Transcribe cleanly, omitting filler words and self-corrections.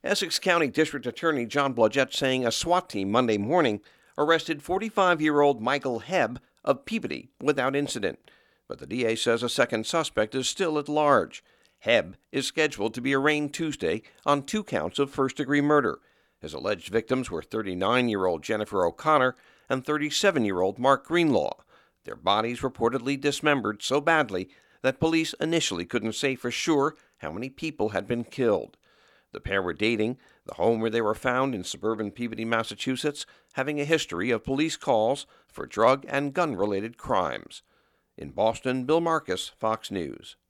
Essex County District Attorney John Blodgett saying a SWAT team Monday morning arrested 45-year-old Michael Hebb of Peabody without incident. But the DA says a second suspect is still at large. Hebb is scheduled to be arraigned Tuesday on 2 counts of first-degree murder. His alleged victims were 39-year-old Jennifer O'Connor and 37-year-old Mark Greenlaw. Their bodies reportedly dismembered so badly that police initially couldn't say for sure how many people had been killed. The pair were dating, the home where they were found in suburban Peabody, Massachusetts, having a history of police calls for drug and gun-related crimes. In Boston, Bill Marcus, Fox News.